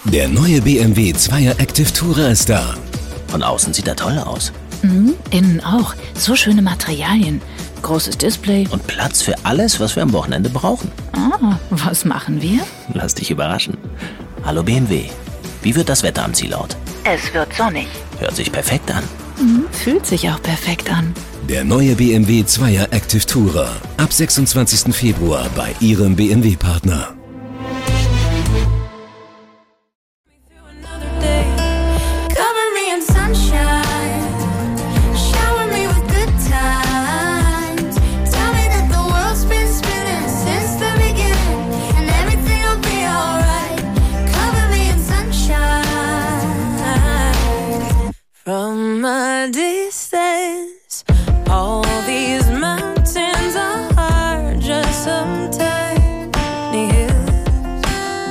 Der neue BMW 2er Active Tourer ist da. Von außen sieht er toll aus. Innen auch. So schöne Materialien. Großes Display. Und Platz für alles, was wir am Wochenende brauchen. Was machen wir? Lass dich überraschen. Hallo BMW. Wie wird das Wetter am Zielort? Es wird sonnig. Hört sich perfekt an. Fühlt sich auch perfekt an. Der neue BMW 2er Active Tourer. Ab 26. Februar bei Ihrem BMW-Partner. From a distance, all these mountains are just some tiny hills.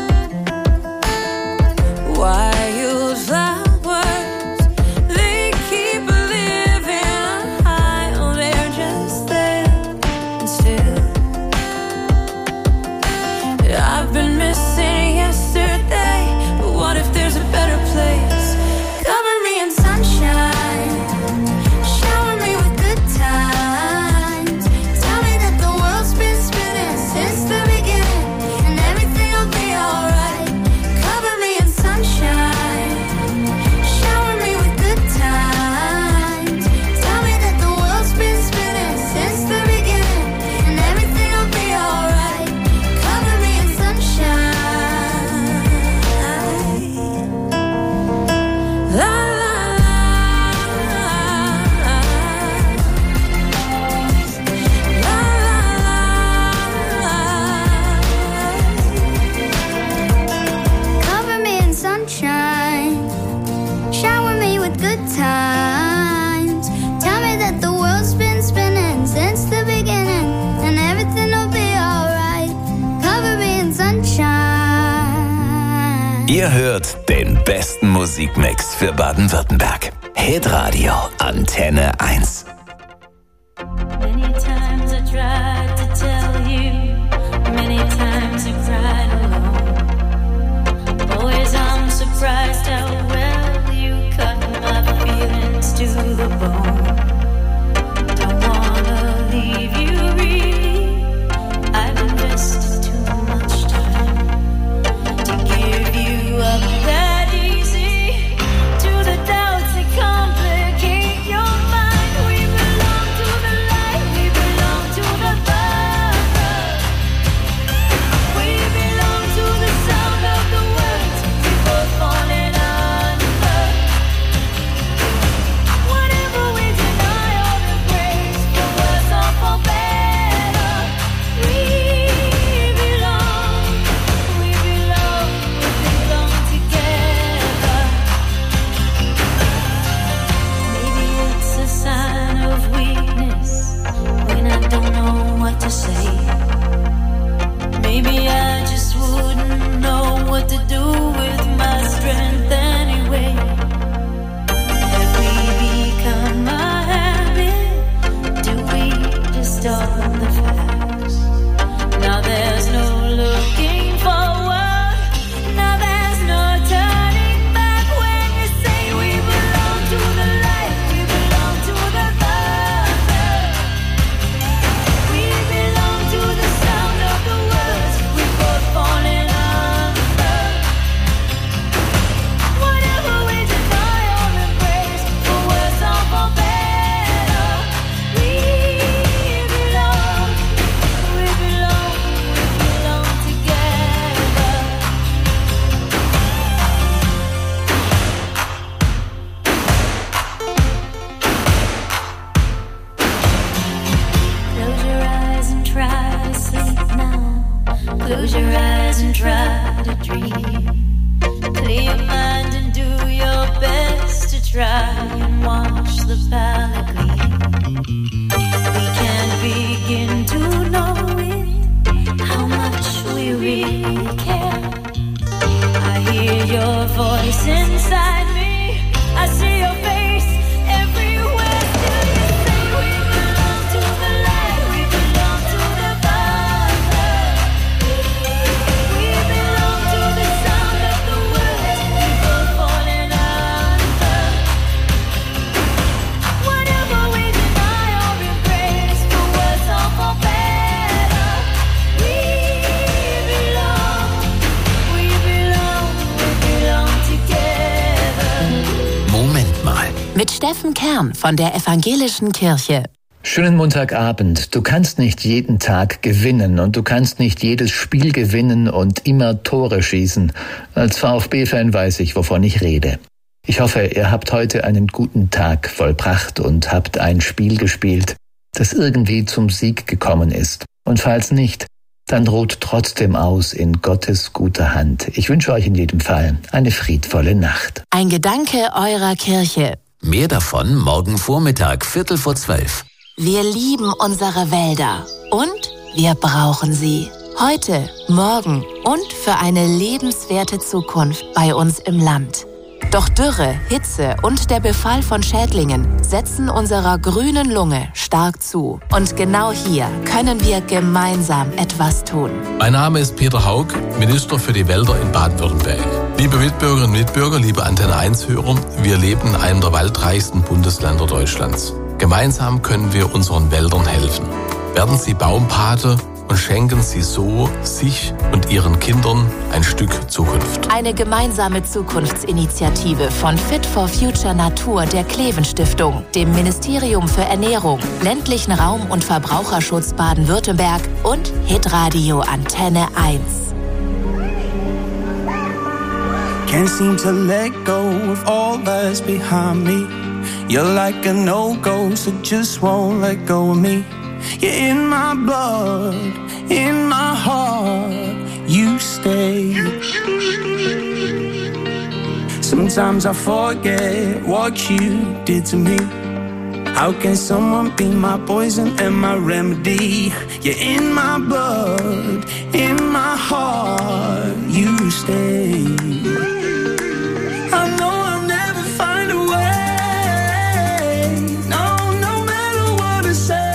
Wildflowers, they keep living high. Oh, they're just there and still. I've been missing yesterday, but what if there's a better place? Cover me in sunshine, shower me with good times. Tell me that the world's been spinning since the beginning, and everything will be alright. Cover me in sunshine, shower me with good times. Tell me that the world's been spinning since the beginning, and everything will be alright. Cover me in sunshine. La la Cover me in sunshine, shower me with good times. Tell me that the world's been spinning since the beginning, and everything will be alright. Cover me in sunshine. Ihr hört den besten Musikmix für Baden-Württemberg. Hitradio Antenne 1. Many times I tried to tell you, many times you cried alone. Always I'm surprised how well you cut my feelings to the bone. Don't wanna leave you really, I've invested too much time to give you up that easy, to the doubts that complicate your mind. We belong to the light, we belong to the thunder. We belong to the sound of the words we both falling under. Whatever we deny or embrace, for worse or for better, we belong together. Maybe it's a sign of weakness when I don't know what to say. Maybe I just wouldn't know what to do with my strength anyway. Have we become a habit? Do we just own the facts? Now there's no looking forward. Now there's no turning back when you say we belong to the light, we belong to the thunder. We belong to the sound of the words we both falling under. Whatever we deny or embrace, for worse or for better, we belong together. Close your eyes and try to sleep now. Close your eyes and try to dream. Clear your mind and do your best to try and watch the palette gleam. We can't begin to know it, how much we really care. I hear your voice inside me, I see your face everywhere. Still you say we belong to the light, we belong to the thunder. We belong to the sound of the world mit Steffen Kern von der Evangelischen Kirche. Schönen Montagabend. Du kannst nicht jeden Tag gewinnen und du kannst nicht jedes Spiel gewinnen und immer Tore schießen. Als VfB-Fan weiß ich, wovon ich rede. Ich hoffe, ihr habt heute einen guten Tag vollbracht und habt ein Spiel gespielt, das irgendwie zum Sieg gekommen ist. Und falls nicht, dann ruht trotzdem aus in Gottes guter Hand. Ich wünsche euch in jedem Fall eine friedvolle Nacht. Ein Gedanke eurer Kirche. Mehr davon morgen Vormittag, 11:45. Wir lieben unsere Wälder und wir brauchen sie. Heute, morgen und für eine lebenswerte Zukunft bei uns im Land. Doch Dürre, Hitze und der Befall von Schädlingen setzen unserer grünen Lunge stark zu. Und genau hier können wir gemeinsam etwas tun. Mein Name ist Peter Haug, Minister für die Wälder in Baden-Württemberg. Liebe Mitbürgerinnen und Mitbürger, liebe Antenne 1-Hörer, wir leben in einem der waldreichsten Bundesländer Deutschlands. Gemeinsam können wir unseren Wäldern helfen. Werden Sie Baumpate und schenken Sie so sich und Ihren Kindern ein Stück Zukunft. Eine gemeinsame Zukunftsinitiative von Fit for Future Natur der Kleven Stiftung, dem Ministerium für Ernährung, ländlichen Raum und Verbraucherschutz Baden-Württemberg und Hitradio Antenne 1. Can't seem to let go of all that's behind me. You're like a no-go, so just won't let go of me. You're in my blood, in my heart, you stay. Sometimes I forget what you did to me. How can someone be my poison and my remedy? You're in my blood, in my heart, you stay. I know I'll never find a way, no matter what I say.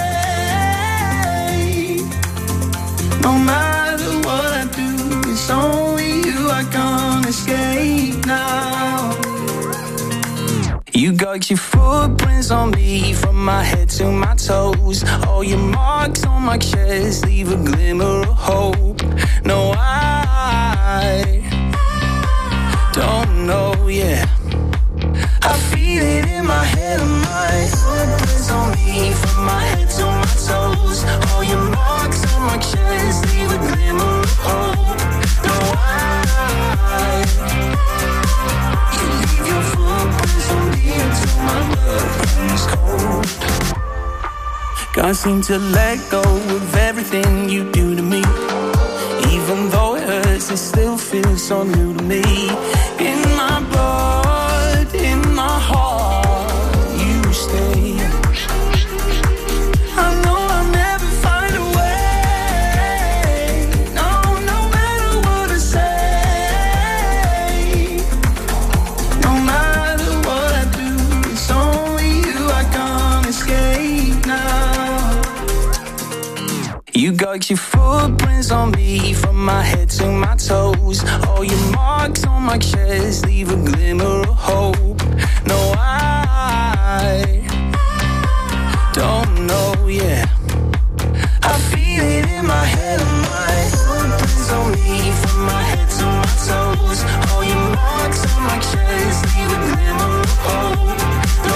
No matter what I do, it's only you I can't escape now. You got your footprints on me from my head to my toes. All your marks on my chest leave a glimmer of hope. No, I don't know, yeah. I feel it in my head and my footprints on me from my head to my toes. All your marks on my chest leave a glimmer of hope. No, you leave your footprints on me until my blood runs cold. Can't seem to let go of everything you do to me. Even though it hurts, it still feels so new to me. In my blood, in my heart, you stay. I know I'll never find a way, no matter what I say. No matter what I do, it's only you I can't escape now. You got your footprints on me from my head to my toes. All your marks on my chest leave a glimmer of hope. No, I don't know, yeah. I feel it in my head and my footprints on me from my head to my toes. All your marks on my chest leave a glimmer of hope. No,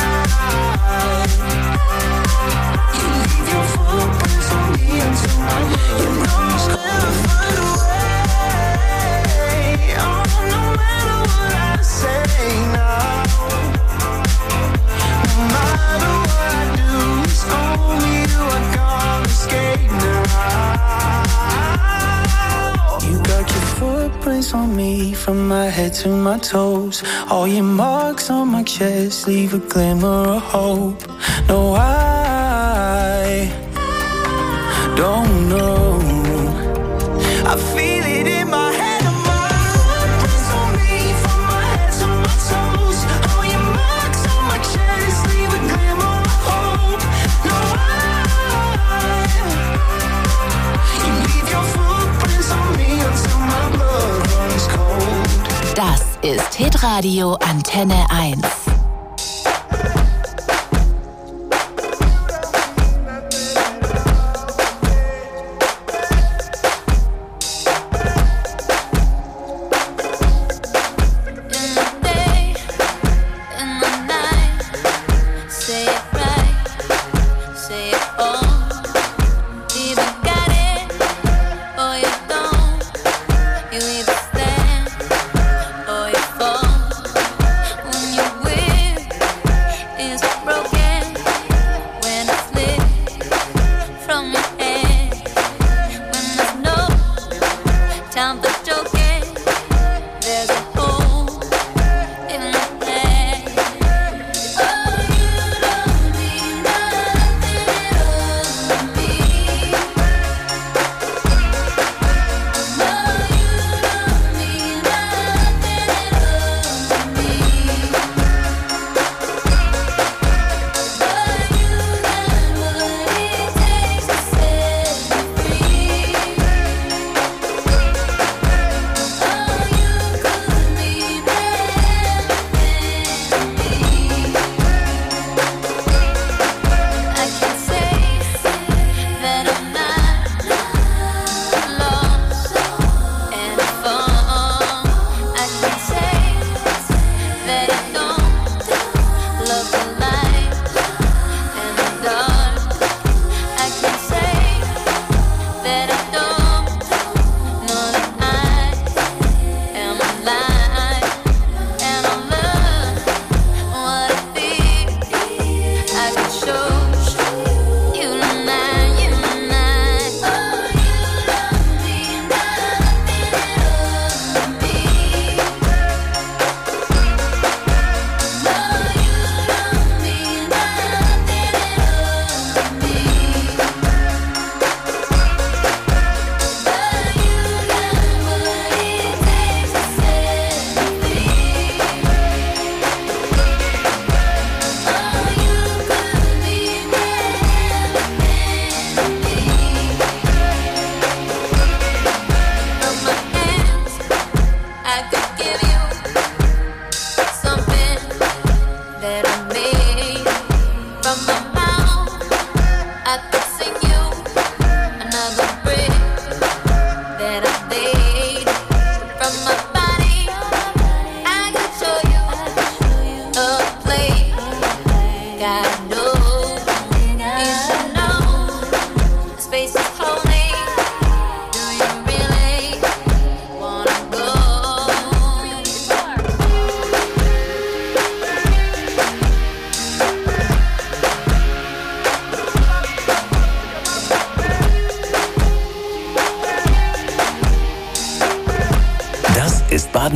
you leave your footprints on me until my blood runs cold. Never find a way, oh, no matter what I say now. No matter what I do, it's only you I can't escape now. You got your footprints on me from my head to my toes. All your marks on my chest leave a glimmer of hope. No, I don't know. I feel it in my head and my footprints on me from my head to my toes. All your marks on my chest leave a glimmer of hope. No, you leave your footprints on me until my blood runs cold. Das ist Hitradio Antenne 1. In the day, in the night,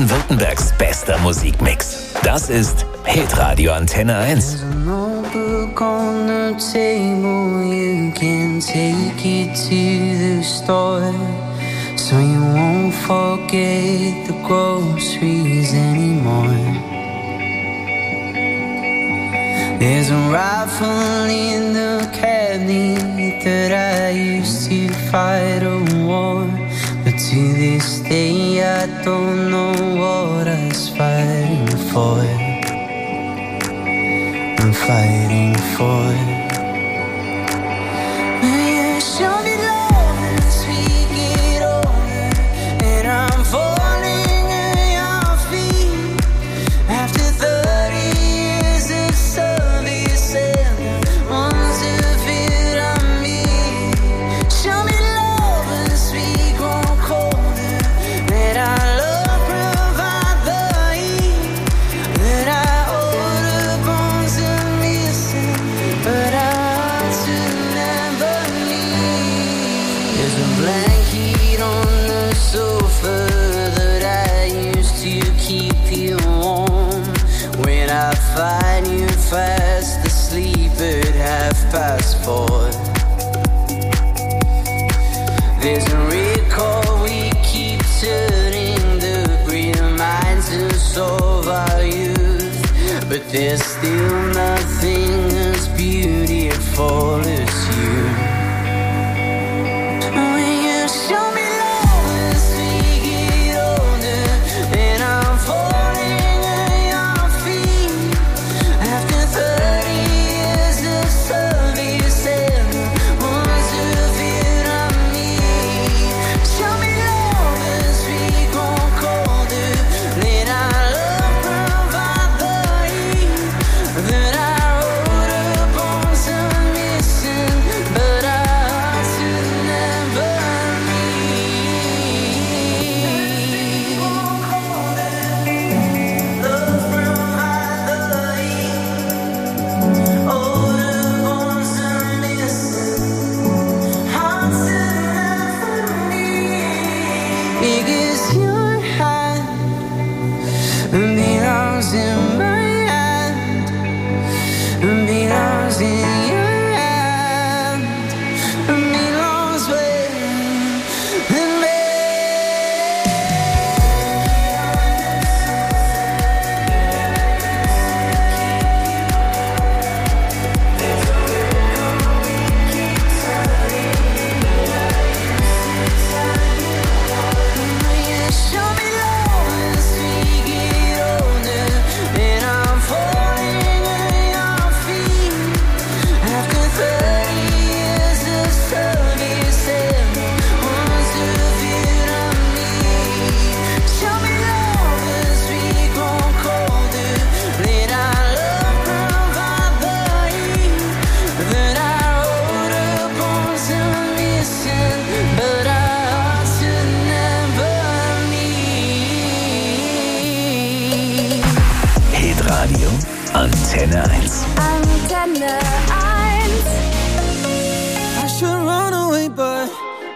Baden-Württembergs bester Musikmix. Das ist Hitradio Antenne 1. There's a notebook on the table, you can take it to the store, so you won't forget the groceries anymore. There's a rifle in the cabinet that I used to fight a war, but to this day I don't know what I was fighting for. I'm fighting for. You show me love and speak it over, and I'm falling at your feet. After 30 years of service and ones of it on me. Show me love and speak one colder, that our love provide the heat, that I owe the bones of missing, but our hearts will never meet. There's a blanket on the sofa that I used to keep you warm. When I find you fast asleep at 4:30. There's a record we keep turning that reminds us of our youth, but there's still nothing as beautiful as you. When you show me love and speak it older, and I'm falling at your feet. After 30 years of service and ones of it on me. Show me love and speak one colder, let our love provide the heat, that I owe the bones of missing, but our hearts will never meet. Love provide the heat, oh, the bones of missing, hearts will never meet. Because your hand belongs in my hand, belongs in your hand, belongs with me. Show me love and speak it older, and I'm falling at your feet. After 30 years of service and ones of it on me. Show me love and speak one colder, let our love provide the heat, that I owe the bones of missing, but our hearts will never meet. Hitradio Antenne 1. Antenne 1. I should run away, but I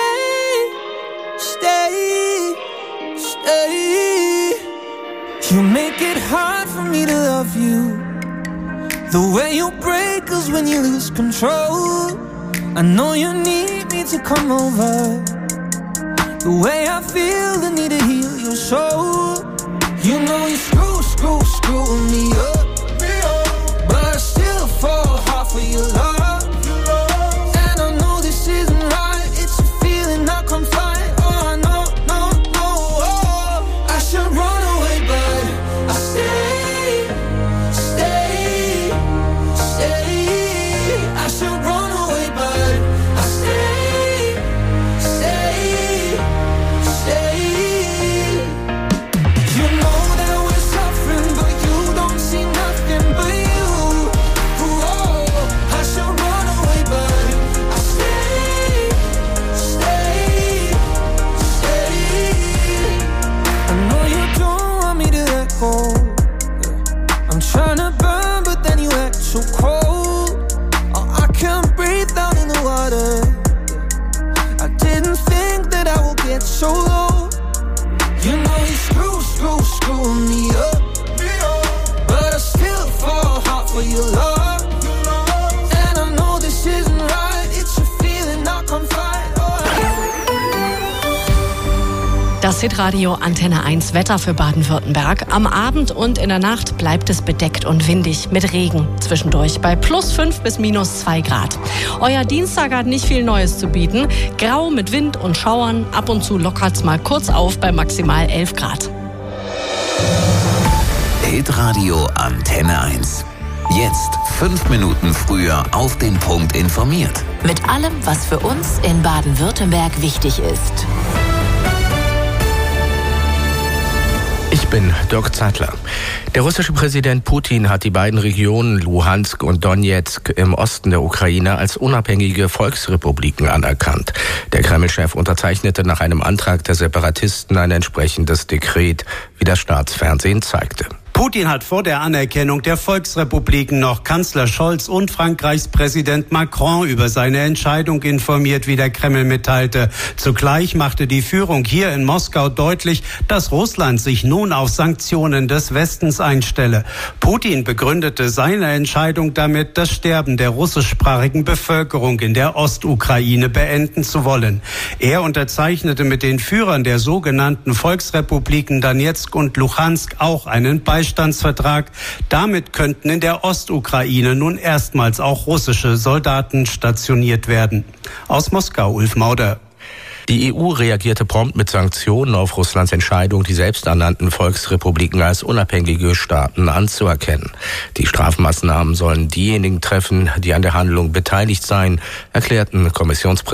stay. You make it hard for me to love you. The way you break us when you lose control. I know you need me to come over. The way I feel the need to heal your soul. You know you screw me up, but I still fall hard for your love. And I know this isn't right, it's a feeling I can't fight. Oh, I know, no, oh. I should run away, but I stay. I should run away, but I stay. You know that we're so Das Hitradio Antenne 1 Wetter für Baden-Württemberg. Am Abend und in der Nacht bleibt es bedeckt und windig mit Regen zwischendurch bei +5 bis -2 Grad. Euer Dienstag hat nicht viel Neues zu bieten. Grau mit Wind und Schauern. Ab und zu lockert's mal kurz auf bei maximal 11 Grad. Hitradio Antenne 1. Jetzt 5 Minuten früher auf den Punkt informiert. Mit allem, was für uns in Baden-Württemberg wichtig ist. Ich bin Dirk Zeitler. Der russische Präsident Putin hat die beiden Regionen Luhansk und Donetsk im Osten der Ukraine als unabhängige Volksrepubliken anerkannt. Der Kreml-Chef unterzeichnete nach einem Antrag der Separatisten ein entsprechendes Dekret, wie das Staatsfernsehen zeigte. Putin hat vor der Anerkennung der Volksrepubliken noch Kanzler Scholz und Frankreichs Präsident Macron über seine Entscheidung informiert, wie der Kreml mitteilte. Zugleich machte die Führung hier in Moskau deutlich, dass Russland sich nun auf Sanktionen des Westens einstelle. Putin begründete seine Entscheidung damit, das Sterben der russischsprachigen Bevölkerung in der Ostukraine beenden zu wollen. Er unterzeichnete mit den Führern der sogenannten Volksrepubliken Donetsk und Luhansk auch einen Beistandsvertrag. Damit könnten in der Ostukraine nun erstmals auch russische Soldaten stationiert werden. Aus Moskau, Ulf Mauder. Die EU reagierte prompt mit Sanktionen auf Russlands Entscheidung, die selbsternannten Volksrepubliken als unabhängige Staaten anzuerkennen. Die Strafmaßnahmen sollen diejenigen treffen, die an der Handlung beteiligt seien, erklärten Kommissionspräsident